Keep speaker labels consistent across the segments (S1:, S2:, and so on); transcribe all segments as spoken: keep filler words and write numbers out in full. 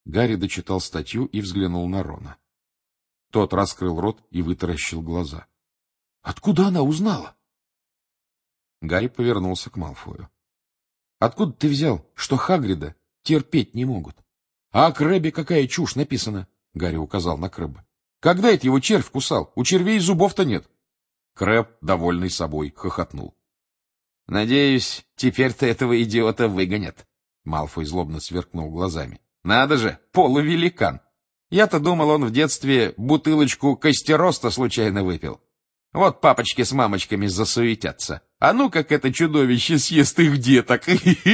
S1: Гарри дочитал статью и взглянул на Рона. Тот раскрыл рот и вытаращил глаза. — Откуда она узнала? Гарри повернулся к Малфою. — Откуда ты взял, что Хагрида терпеть не могут? — А о Крэбе какая чушь написана? — Гарри указал на Крэба. — Когда это его червь кусал? У червей зубов-то нет. Крэб, довольный собой, хохотнул. — Надеюсь, теперь-то этого идиота выгонят. Малфой злобно сверкнул глазами. — Надо же, полувеликан! Я-то думал, он в детстве бутылочку костероста случайно выпил. Вот папочки с мамочками засуетятся. А ну, как это чудовище съест их деток!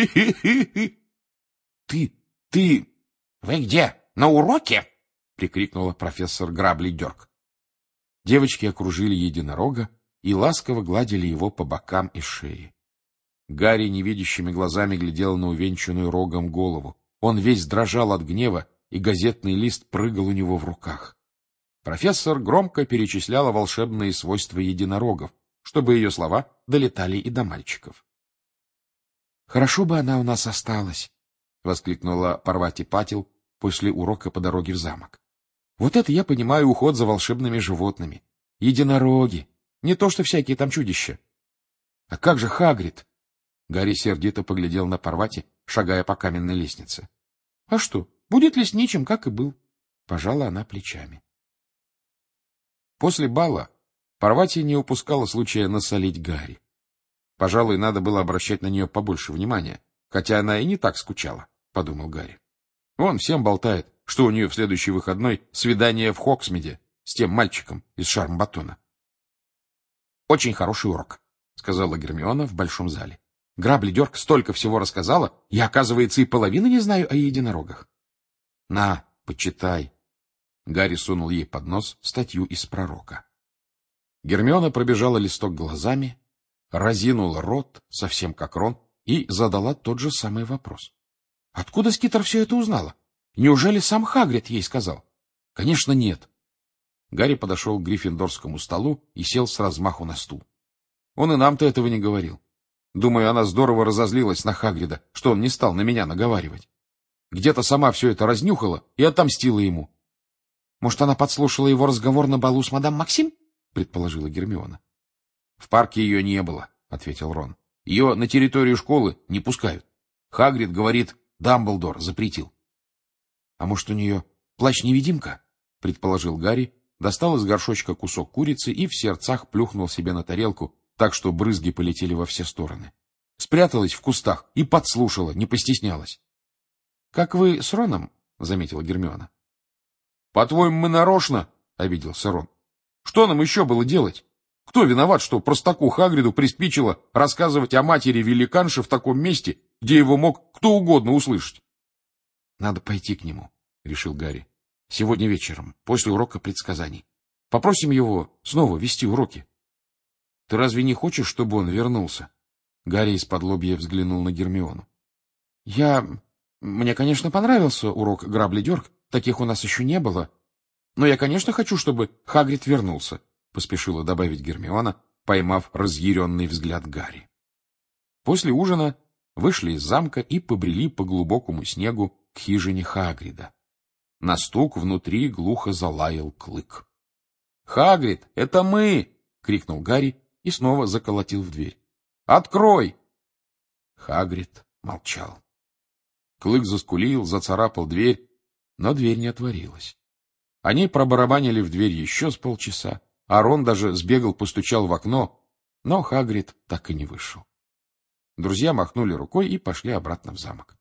S1: — Ты, ты... — Вы где? На уроке? — прикрикнула профессор Грабли-Дёрк. Девочки окружили единорога и ласково гладили его по бокам и шее. Гарри невидящими глазами глядел на увенчанную рогом голову. Он весь дрожал от гнева, и газетный лист прыгал у него в руках. Профессор громко перечисляла волшебные свойства единорогов, чтобы ее слова долетали и до мальчиков. — Хорошо бы она у нас осталась, — воскликнула Парвати Патил после урока по дороге в замок. — Вот это я понимаю уход за волшебными животными. Единороги, не то что всякие там чудища. — А как же Хагрид? Гарри сердито поглядел на Парвати, шагая по каменной лестнице. — А что, будет лесничим, как и был. Пожала она плечами. После бала Парвати не упускала случая насолить Гарри. Пожалуй, надо было обращать на нее побольше внимания, хотя она и не так скучала, — подумал Гарри. Вон всем болтает, что у нее в следующий выходной свидание в Хоксмиде с тем мальчиком из Шарм-Батона. — Очень хороший урок, — сказала Гермиона в большом зале. Грабли-Дёрк столько всего рассказала, я, оказывается, и половины не знаю о единорогах. — На, почитай. Гарри сунул ей под нос статью из пророка. Гермиона пробежала листок глазами, разинула рот, совсем как Рон, и задала тот же самый вопрос. — Откуда Скитер все это узнала? Неужели сам Хагрид ей сказал? — Конечно, нет. Гарри подошел к гриффиндорскому столу и сел с размаху на стул. Он и нам-то этого не говорил. Думаю, она здорово разозлилась на Хагрида, что он не стал на меня наговаривать. Где-то сама все это разнюхала и отомстила ему. — Может, она подслушала его разговор на балу с мадам Максим? — предположила Гермиона. — В парке ее не было, — ответил Рон. — Ее на территорию школы не пускают. Хагрид говорит, Дамблдор запретил. — А может, у нее плащ-невидимка? — предположил Гарри, достал из горшочка кусок курицы и в сердцах плюхнул себе на тарелку, так что брызги полетели во все стороны. Спряталась в кустах и подслушала, не постеснялась. — Как вы с Роном? — заметила Гермиона. — По-твоему, мы нарочно? — обиделся Рон. — Что нам еще было делать? Кто виноват, что простаку Хагриду приспичило рассказывать о матери великанши в таком месте, где его мог кто угодно услышать? — Надо пойти к нему, — решил Гарри. — Сегодня вечером, после урока предсказаний. Попросим его снова вести уроки. — Ты разве не хочешь, чтобы он вернулся? Гарри из-под-лобья взглянул на Гермиону. — Я... Мне, конечно, понравился урок Грабли-Дёрк, таких у нас еще не было. Но я, конечно, хочу, чтобы Хагрид вернулся, — поспешила добавить Гермиона, поймав разъяренный взгляд Гарри. После ужина вышли из замка и побрели по глубокому снегу к хижине Хагрида. На стук внутри глухо залаял Клык. — Хагрид, это мы! — крикнул Гарри и снова заколотил в дверь. — Открой! Хагрид молчал. Клык заскулил, зацарапал дверь, но дверь не отворилась. Они пробарабанили в дверь еще с полчаса, а Рон даже сбегал, постучал в окно, но Хагрид так и не вышел. Друзья махнули рукой и пошли обратно в замок.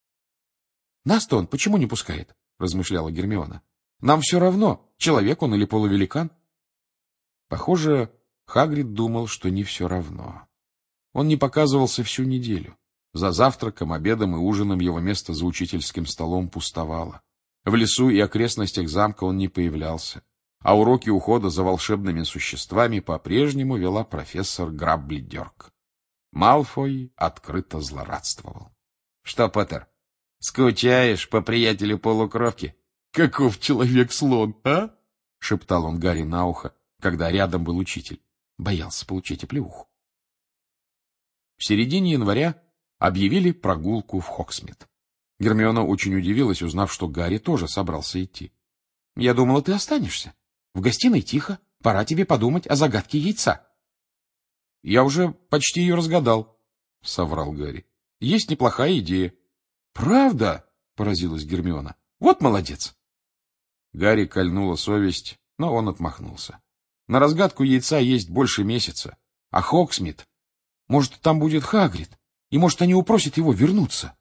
S1: — Нас-то он почему не пускает? — размышляла Гермиона. — Нам все равно, человек он или полувеликан. Похоже, Хагрид думал, что не все равно. Он не показывался всю неделю. За завтраком, обедом и ужином его место за учительским столом пустовало. В лесу и окрестностях замка он не появлялся, а уроки ухода за волшебными существами по-прежнему вела профессор Грабли-Дёрк. Малфой открыто злорадствовал. — Что, Поттер, скучаешь по приятелю полукровки? — Каков человек-слон, а? — шептал он Гарри на ухо, когда рядом был учитель. Боялся получить оплеуху. В середине января объявили прогулку в Хоксмит. Гермиона очень удивилась, узнав, что Гарри тоже собрался идти. — Я думала, ты останешься. В гостиной тихо. Пора тебе подумать о загадке яйца. — Я уже почти ее разгадал, — соврал Гарри. — Есть неплохая идея. — Правда? — поразилась Гермиона. — Вот молодец. Гарри кольнула совесть, но он отмахнулся. На разгадку яйца есть больше месяца. А Хогсмит? Может, там будет Хагрид? И, может, они упросят его вернуться?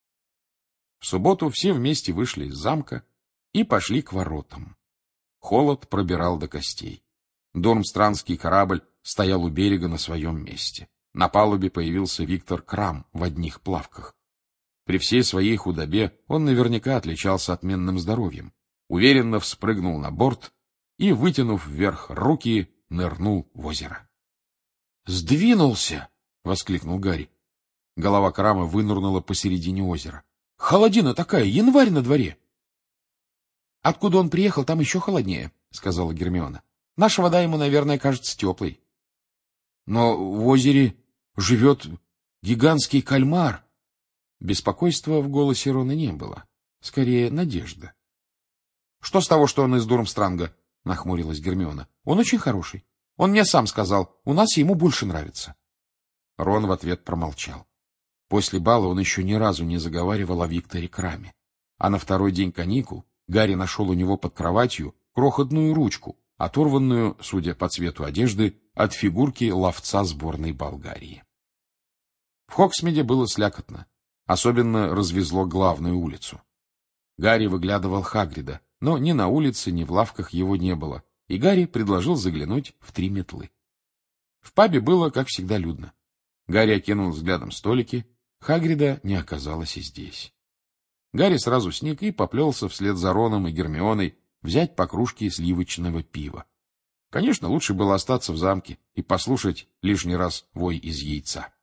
S1: В субботу все вместе вышли из замка и пошли к воротам. Холод пробирал до костей. Дурмстранский корабль стоял у берега на своем месте. На палубе появился Виктор Крам в одних плавках. При всей своей худобе он наверняка отличался отменным здоровьем. Уверенно вспрыгнул на борт и, вытянув вверх руки, нырнул в озеро. «Сдвинулся!» — воскликнул Гарри. Голова Крама вынырнула посередине озера. «Холодина такая, январь на дворе!» «Откуда он приехал, там еще холоднее», — сказала Гермиона. «Наша вода ему, наверное, кажется теплой». «Но в озере живет гигантский кальмар». Беспокойства в голосе Рона не было. Скорее, надежда. «Что с того, что он из Дурмстранга?» — нахмурилась Гермиона. «Он очень хороший. Он мне сам сказал, у нас ему больше нравится». Рон в ответ промолчал. После бала он еще ни разу не заговаривал о Викторе Краме. А на второй день каникул Гарри нашел у него под кроватью крохотную ручку, оторванную, судя по цвету одежды, от фигурки ловца сборной Болгарии. В Хогсмиде было слякотно. Особенно развезло главную улицу. Гарри выглядывал Хагрида, но ни на улице, ни в лавках его не было, и Гарри предложил заглянуть в три метлы. В пабе было, как всегда, людно. Гарри окинул взглядом столики, Хагрида не оказалось и здесь. Гарри сразу сник и поплелся вслед за Роном и Гермионой взять по кружке сливочного пива. Конечно, лучше было остаться в замке и послушать лишний раз вой из яйца.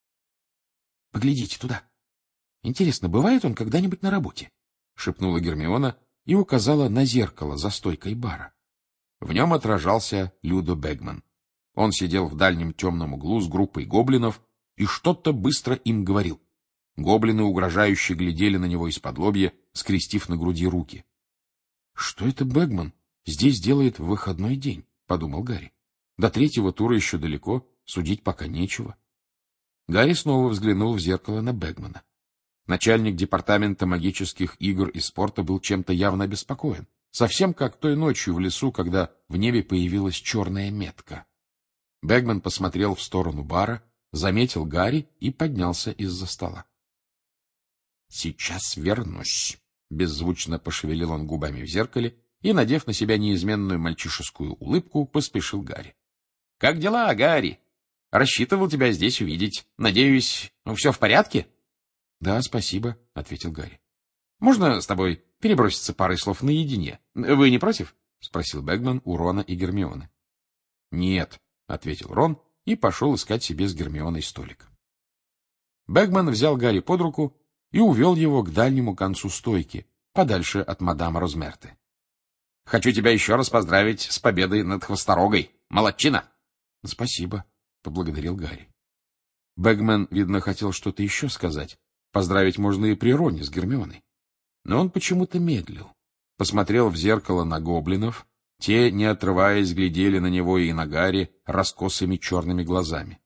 S1: — Поглядите туда. Интересно, бывает он когда-нибудь на работе? — шепнула Гермиона и указала на зеркало за стойкой бара. В нем отражался Людо Бегман. Он сидел в дальнем темном углу с группой гоблинов и что-то быстро им говорил. Гоблины угрожающе глядели на него из-под лобья, скрестив на груди руки. — Что это Бегман здесь делает в выходной день? — подумал Гарри. До третьего тура еще далеко, судить пока нечего. Гарри снова взглянул в зеркало на Бегмана. Начальник департамента магических игр и спорта был чем-то явно обеспокоен. Совсем как той ночью в лесу, когда в небе появилась черная метка. Бегман посмотрел в сторону бара, заметил Гарри и поднялся из-за стола. — Сейчас вернусь, — беззвучно пошевелил он губами в зеркале и, надев на себя неизменную мальчишескую улыбку, поспешил Гарри. — Как дела, Гарри? Рассчитывал тебя здесь увидеть. Надеюсь, все в порядке? — Да, спасибо, — ответил Гарри. — Можно с тобой переброситься парой слов наедине? Вы не против? — спросил Бегман у Рона и Гермионы. — Нет, — ответил Рон и пошел искать себе с Гермионой столик. Бегман взял Гарри под руку и увел его к дальнему концу стойки, подальше от мадам Розмерты. — Хочу тебя еще раз поздравить с победой над Хвосторогой. Молодчина! — Спасибо, — поблагодарил Гарри. Бегман, видно, хотел что-то еще сказать. Поздравить можно и при Роне с Гермионой. Но он почему-то медлил. Посмотрел в зеркало на гоблинов. Те, не отрываясь, глядели на него и на Гарри раскосыми черными глазами.